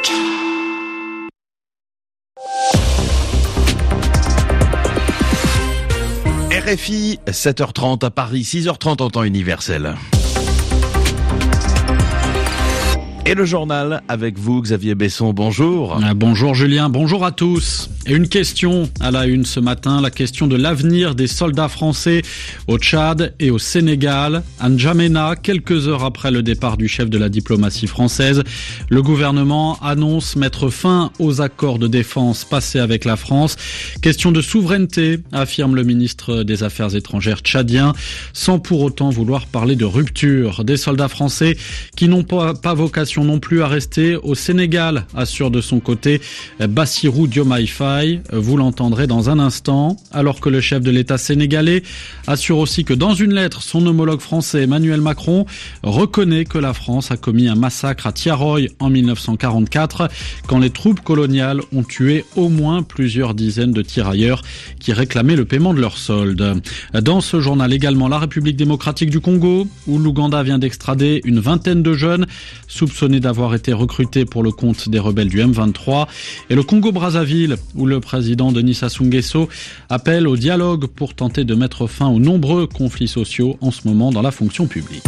RFI, 7h30 à Paris, 6h30 en temps universel. Et le journal avec vous, Xavier Besson, bonjour. Bonjour Julien, bonjour à tous. Et une question à la une ce matin, la question de l'avenir des soldats français au Tchad et au Sénégal. À N'Djamena, quelques heures après le départ du chef de la diplomatie française, le gouvernement annonce mettre fin aux accords de défense passés avec la France. Question de souveraineté, affirme le ministre des Affaires étrangères tchadien, sans pour autant vouloir parler de rupture. Des soldats français qui n'ont pas vocation non plus à rester au Sénégal, assure de son côté Bassirou Diomaye Faye. Vous l'entendrez dans un instant, alors que le chef de l'État sénégalais assure aussi que dans une lettre, son homologue français Emmanuel Macron reconnaît que la France a commis un massacre à Tiaroy en 1944, quand les troupes coloniales ont tué au moins plusieurs dizaines de tirailleurs qui réclamaient le paiement de leurs soldes. Dans ce journal également, la République démocratique du Congo, où l'Ouganda vient d'extrader une vingtaine de jeunes soupçonnés d'avoir été recrutés pour le compte des rebelles du M23, et le Congo-Brazzaville, où le président Denis Sassou Nguesso appelle au dialogue pour tenter de mettre fin aux nombreux conflits sociaux en ce moment dans la fonction publique.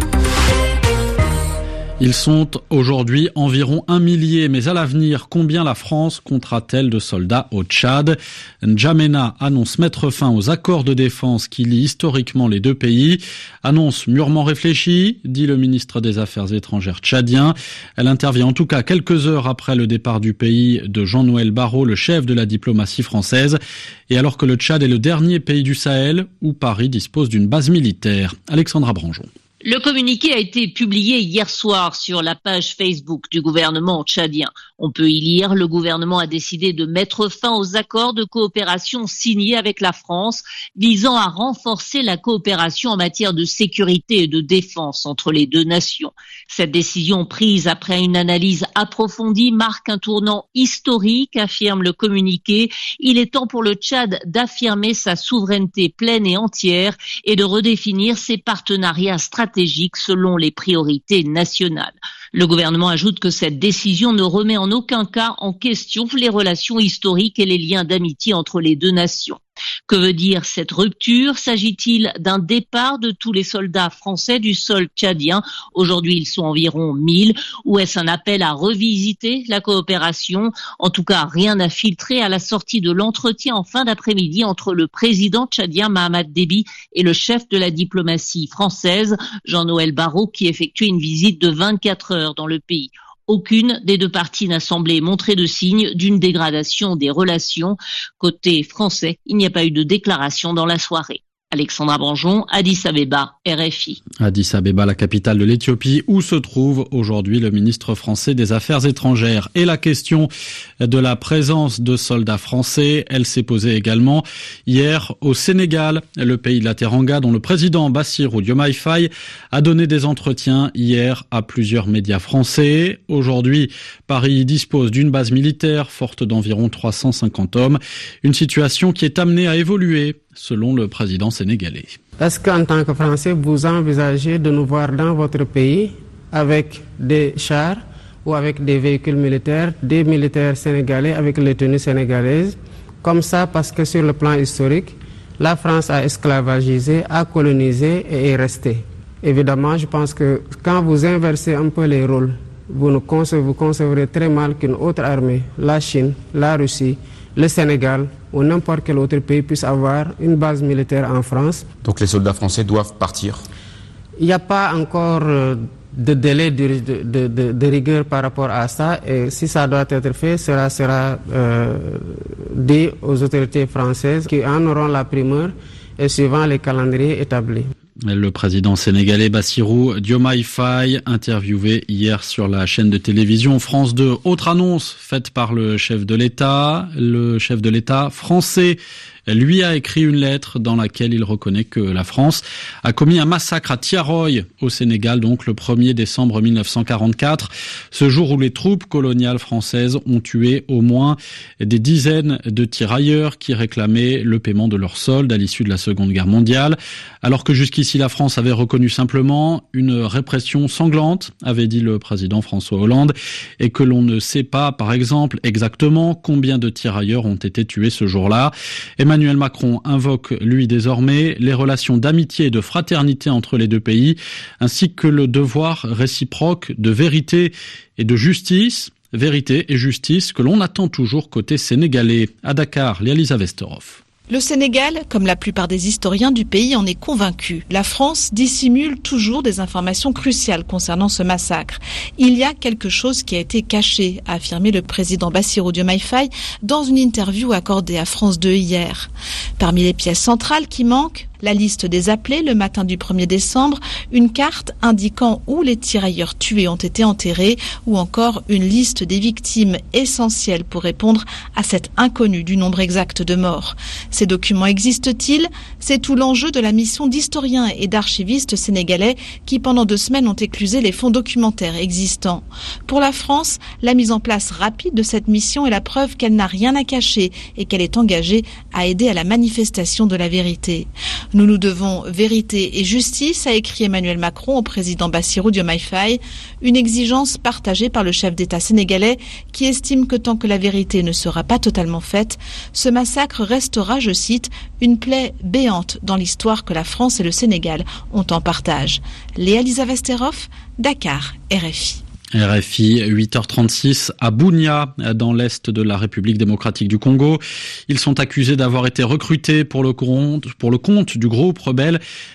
Ils sont aujourd'hui environ 1 millier, mais à l'avenir, combien la France comptera-t-elle de soldats au Tchad ? N'Djamena annonce mettre fin aux accords de défense qui lient historiquement les deux pays. Annonce mûrement réfléchie, dit le ministre des Affaires étrangères tchadien. Elle intervient en tout cas quelques heures après le départ du pays de Jean-Noël Barrot, le chef de la diplomatie française, et alors que le Tchad est le dernier pays du Sahel où Paris dispose d'une base militaire. Alexandra Branjon. Le communiqué a été publié hier soir sur la page Facebook du gouvernement tchadien. On peut y lire: le gouvernement a décidé de mettre fin aux accords de coopération signés avec la France, visant à renforcer la coopération en matière de sécurité et de défense entre les deux nations. Cette décision prise après une analyse approfondie marque un tournant historique, affirme le communiqué. Il est temps pour le Tchad d'affirmer sa souveraineté pleine et entière et de redéfinir ses partenariats stratégiques selon les priorités nationales. Le gouvernement ajoute que cette décision ne remet en aucun cas en question les relations historiques et les liens d'amitié entre les deux nations. Que veut dire cette rupture ? S'agit-il d'un départ de tous les soldats français du sol tchadien ? Aujourd'hui, ils sont environ 1000. Ou est-ce un appel à revisiter la coopération ? En tout cas, rien n'a filtré à la sortie de l'entretien en fin d'après-midi entre le président tchadien Mahamat Déby et le chef de la diplomatie française, Jean-Noël Barrot, qui effectuait une visite de 24 heures dans le pays. Aucune des deux parties n'a semblé montrer de signe d'une dégradation des relations. Côté français, il n'y a pas eu de déclaration dans la soirée. Alexandra Branjon, Addis Abeba, RFI. Addis Abeba, la capitale de l'Éthiopie, où se trouve aujourd'hui le ministre français des Affaires étrangères. Et la question de la présence de soldats français, elle s'est posée également hier au Sénégal, le pays de la Teranga, dont le président Bassirou Diomaye Faye a donné des entretiens hier à plusieurs médias français. Aujourd'hui, Paris dispose d'une base militaire forte d'environ 350 hommes. Une situation qui est amenée à évoluer, selon le président sénégalais. Est-ce qu'en tant que Français, vous envisagez de nous voir dans votre pays avec des chars ou avec des véhicules militaires, des militaires sénégalais avec les tenues sénégalaises, comme ça, parce que sur le plan historique, la France a esclavagisé, a colonisé et est restée. Évidemment, je pense que quand vous inversez un peu les rôles, vous concevrez très mal qu'une autre armée, la Chine, la Russie, le Sénégal ou n'importe quel autre pays puisse avoir une base militaire en France. Donc les soldats français doivent partir ? Il n'y a pas encore de délai de rigueur par rapport à ça, et si ça doit être fait, sera dit aux autorités françaises qui en auront la primeur et suivant les calendriers établis. Le président sénégalais Bassirou Diomaye Faye, interviewé hier sur la chaîne de télévision France 2. Autre annonce faite par le chef de l'État français lui a écrit une lettre dans laquelle il reconnaît que la France a commis un massacre à Tiaroy au Sénégal, donc le 1er décembre 1944, ce jour où les troupes coloniales françaises ont tué au moins des dizaines de tirailleurs qui réclamaient le paiement de leurs soldes à l'issue de la Seconde Guerre mondiale. Alors que jusqu'ici la France avait reconnu simplement une répression sanglante, avait dit le président François Hollande, et que l'on ne sait pas, par exemple, exactement combien de tirailleurs ont été tués ce jour-là. Emmanuel Macron invoque, lui, désormais les relations d'amitié et de fraternité entre les deux pays, ainsi que le devoir réciproque de vérité et de justice. Vérité et justice que l'on attend toujours côté sénégalais. À Dakar, Léalisa Vesterov. Le Sénégal, comme la plupart des historiens du pays, en est convaincu. La France dissimule toujours des informations cruciales concernant ce massacre. Il y a quelque chose qui a été caché, a affirmé le président Bassirou Diomaye Faye dans une interview accordée à France 2 hier. Parmi les pièces centrales qui manquent, la liste des appelés le matin du 1er décembre, une carte indiquant où les tirailleurs tués ont été enterrés ou encore une liste des victimes essentielles pour répondre à cet inconnu du nombre exact de morts. Ces documents existent-ils ? C'est tout l'enjeu de la mission d'historiens et d'archivistes sénégalais qui pendant 2 semaines ont éclusé les fonds documentaires existants. Pour la France, la mise en place rapide de cette mission est la preuve qu'elle n'a rien à cacher et qu'elle est engagée à aider à la manifestation de la vérité. Nous nous devons vérité et justice, a écrit Emmanuel Macron au président Bassirou Diomaye Faye, une exigence partagée par le chef d'État sénégalais qui estime que tant que la vérité ne sera pas totalement faite, ce massacre restera, je cite, une plaie béante dans l'histoire que la France et le Sénégal ont en partage. Léalisa Vesterov, Dakar, RFI. RFI, 8h36 à Bunia, dans l'est de la République démocratique du Congo. Ils sont accusés d'avoir été recrutés pour le compte du groupe rebelle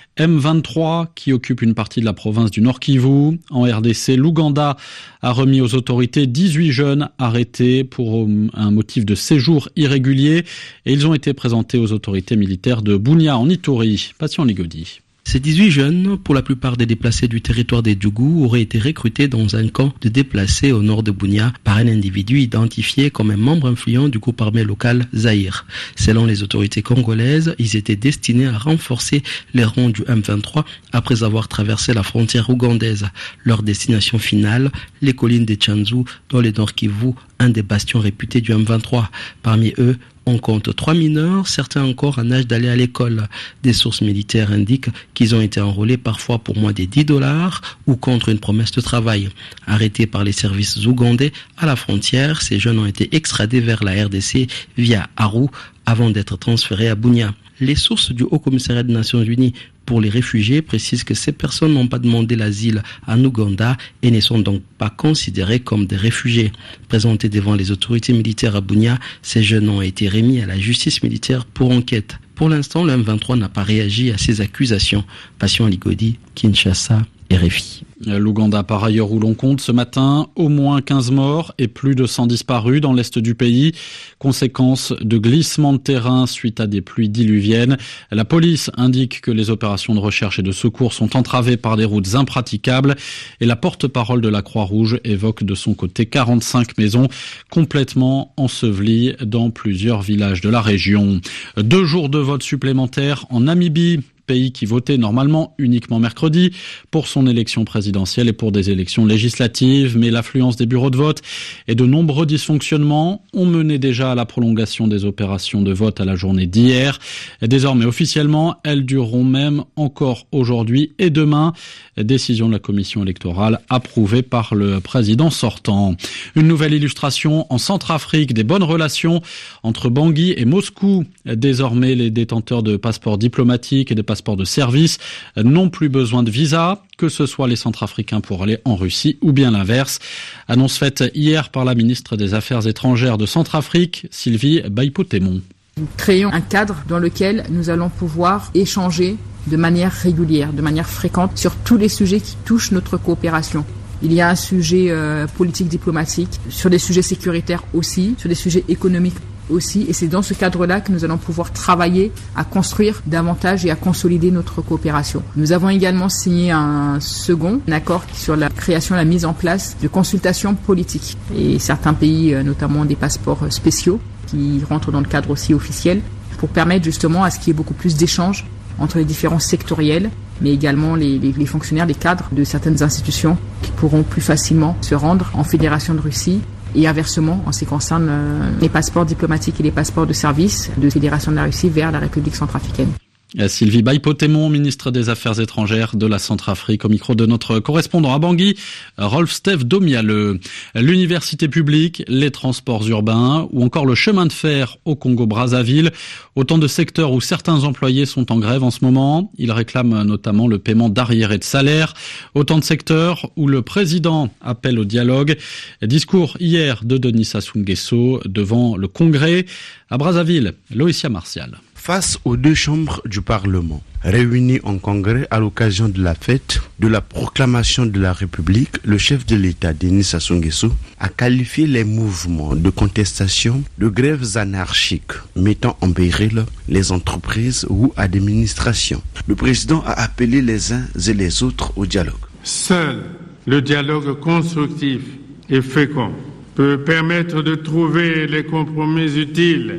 M23 qui occupe une partie de la province du Nord Kivu. En RDC, l'Ouganda a remis aux autorités 18 jeunes arrêtés pour un motif de séjour irrégulier et ils ont été présentés aux autorités militaires de Bunia en Ituri. Patient Ligodi. Ces 18 jeunes, pour la plupart des déplacés du territoire des Djougou, auraient été recrutés dans un camp de déplacés au nord de Bunia par un individu identifié comme un membre influent du groupe armé local Zaïre. Selon les autorités congolaises, ils étaient destinés à renforcer les rangs du M23 après avoir traversé la frontière ougandaise. Leur destination finale, les collines de Tchanzu, dans le Nord Kivu, un des bastions réputés du M23. Parmi eux, on compte 3 mineurs, certains encore en âge d'aller à l'école. Des sources militaires indiquent qu'ils ont été enrôlés parfois pour moins de $10 ou contre une promesse de travail. Arrêtés par les services ougandais à la frontière, ces jeunes ont été extradés vers la RDC via Aru avant d'être transférés à Bunia. Les sources du Haut Commissariat des Nations Unies pour les réfugiés précisent que ces personnes n'ont pas demandé l'asile en Ouganda et ne sont donc pas considérées comme des réfugiés. Présentés devant les autorités militaires à Bunia, ces jeunes ont été remis à la justice militaire pour enquête. Pour l'instant, le M23 n'a pas réagi à ces accusations. Patient Ligodi, Kinshasa, RFI. L'Ouganda, par ailleurs, où l'on compte ce matin au moins 15 morts et plus de 100 disparus dans l'est du pays. Conséquence de glissements de terrain suite à des pluies diluviennes. La police indique que les opérations de recherche et de secours sont entravées par des routes impraticables. Et la porte-parole de la Croix-Rouge évoque de son côté 45 maisons complètement ensevelies dans plusieurs villages de la région. 2 jours de vote supplémentaires en Namibie. Pays qui votait normalement uniquement mercredi pour son élection présidentielle et pour des élections législatives. Mais l'affluence des bureaux de vote et de nombreux dysfonctionnements ont mené déjà à la prolongation des opérations de vote à la journée d'hier. Et désormais, officiellement, elles dureront même encore aujourd'hui et demain. Décision de la commission électorale approuvée par le président sortant. Une nouvelle illustration en Centrafrique des bonnes relations entre Bangui et Moscou. Désormais, les détenteurs de passeports diplomatiques et de passeports de service n'ont plus besoin de visa, que ce soit les Centrafricains pour aller en Russie ou bien l'inverse. Annonce faite hier par la ministre des Affaires étrangères de Centrafrique, Sylvie Baïpo-Témon. Nous créons un cadre dans lequel nous allons pouvoir échanger de manière régulière, de manière fréquente sur tous les sujets qui touchent notre coopération. Il y a un sujet politique diplomatique, sur des sujets sécuritaires aussi, sur des sujets économiques aussi, et c'est dans ce cadre-là que nous allons pouvoir travailler à construire davantage et à consolider notre coopération. Nous avons également signé un accord sur la création et la mise en place de consultations politiques. Et certains pays, notamment des passeports spéciaux, qui rentrent dans le cadre aussi officiel, pour permettre justement à ce qu'il y ait beaucoup plus d'échanges entre les différents sectoriels, mais également les fonctionnaires, les cadres de certaines institutions qui pourront plus facilement se rendre en Fédération de Russie et inversement en ce qui concerne les passeports diplomatiques et les passeports de service de Fédération de la Russie vers la République centrafricaine. Sylvie Baïpotémon, ministre des Affaires étrangères de la Centrafrique, au micro de notre correspondant à Bangui, Rolf-Steve Domiale. L'université publique, les transports urbains ou encore le chemin de fer au Congo-Brazzaville. Autant de secteurs où certains employés sont en grève en ce moment. Ils réclament notamment le paiement d'arriérés de salaire. Autant de secteurs où le président appelle au dialogue. Discours hier de Denis Sassou Nguesso devant le Congrès. À Brazzaville, Loïcia Martial. Face aux deux chambres du Parlement, réunies en congrès à l'occasion de la fête de la proclamation de la République, le chef de l'État, Denis Sassou Nguesso, a qualifié les mouvements de contestation de grèves anarchiques, mettant en péril les entreprises ou administrations. Le président a appelé les uns et les autres au dialogue. Seul le dialogue constructif et fécond peut permettre de trouver les compromis utiles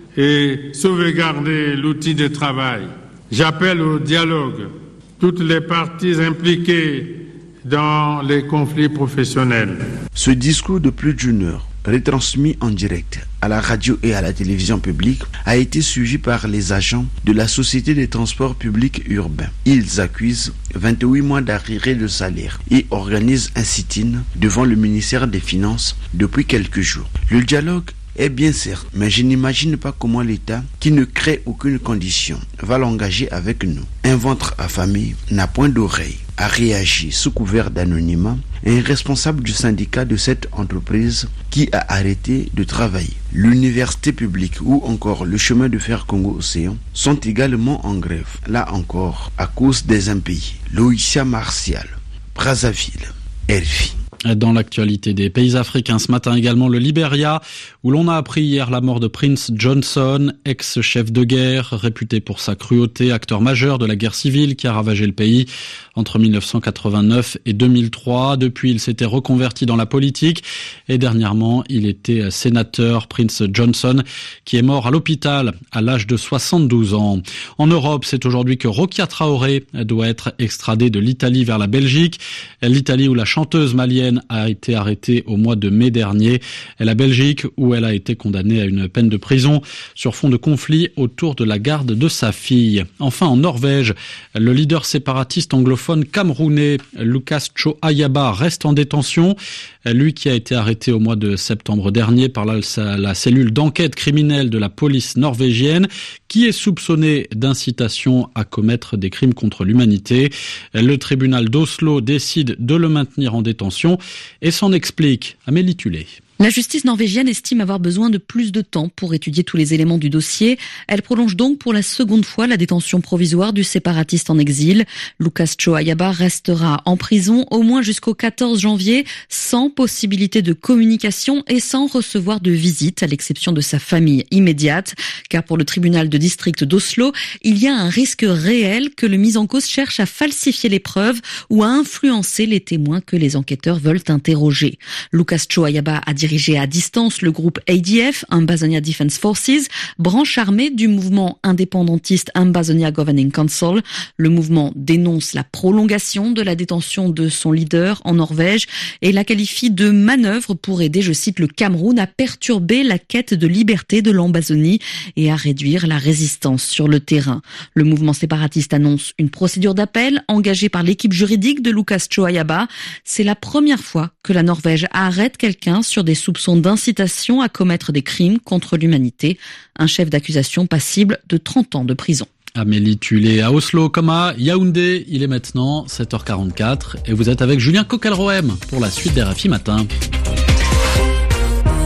et sauvegarder l'outil de travail. J'appelle au dialogue toutes les parties impliquées dans les conflits professionnels. Ce discours de plus d'une heure, retransmis en direct à la radio et à la télévision publique, a été suivi par les agents de la Société des transports publics urbains. Ils accusent 28 mois d'arriérés de salaire et organisent un sit-in devant le ministère des Finances depuis quelques jours. Le dialogue est bien certes, mais je n'imagine pas comment l'État, qui ne crée aucune condition, va l'engager avec nous. Un ventre affamé n'a point d'oreille, a réagi sous couvert d'anonymat un responsable du syndicat de cette entreprise qui a arrêté de travailler. L'université publique ou encore le chemin de fer Congo-Océan sont également en grève, là encore à cause des impayés. Loïcia Martial, Brazzaville, RFI. Dans l'actualité des pays africains, ce matin également le Libéria, où l'on a appris hier la mort de Prince Johnson, ex-chef de guerre, réputé pour sa cruauté, acteur majeur de la guerre civile qui a ravagé le pays entre 1989 et 2003. Depuis, il s'était reconverti dans la politique et dernièrement, il était sénateur. Prince Johnson, qui est mort à l'hôpital à l'âge de 72 ans. En Europe, c'est aujourd'hui que Rokia Traoré doit être extradée de l'Italie vers la Belgique. L'Italie où la chanteuse malienne a été arrêtée au mois de mai dernier. La Belgique où elle a été condamnée à une peine de prison sur fond de conflit autour de la garde de sa fille. Enfin, en Norvège, le leader séparatiste anglophone camerounais Lucas Cho Ayaba reste en détention. Lui qui a été arrêté au mois de septembre dernier par la cellule d'enquête criminelle de la police norvégienne, qui est soupçonné d'incitation à commettre des crimes contre l'humanité. Le tribunal d'Oslo décide de le maintenir en détention et s'en explique. Amélie Tulé. La justice norvégienne estime avoir besoin de plus de temps pour étudier tous les éléments du dossier. Elle prolonge donc pour la seconde fois la détention provisoire du séparatiste en exil. Lucas Cho Ayaba restera en prison au moins jusqu'au 14 janvier, sans possibilité de communication et sans recevoir de visite, à l'exception de sa famille immédiate. Car pour le tribunal de district d'Oslo, il y a un risque réel que le mis en cause cherche à falsifier les preuves ou à influencer les témoins que les enquêteurs veulent interroger. Lucas Cho Ayaba a dirigé à distance le groupe ADF, Ambazonia Defense Forces, branche armée du mouvement indépendantiste Ambazonia Governing Council. Le mouvement dénonce la prolongation de la détention de son leader en Norvège et la qualifie de manœuvre pour aider, je cite, le Cameroun à perturber la quête de liberté de l'Ambazonie et à réduire la résistance sur le terrain. Le mouvement séparatiste annonce une procédure d'appel engagée par l'équipe juridique de Lucas Cho Ayaba. C'est la première fois que la Norvège arrête quelqu'un sur des soupçons d'incitation à commettre des crimes contre l'humanité. Un chef d'accusation passible de 30 ans de prison. Amélie Tulé à Oslo comme à Yaoundé. Il est maintenant 7h44 et vous êtes avec Julien Coquelroem pour la suite des RFI Matin.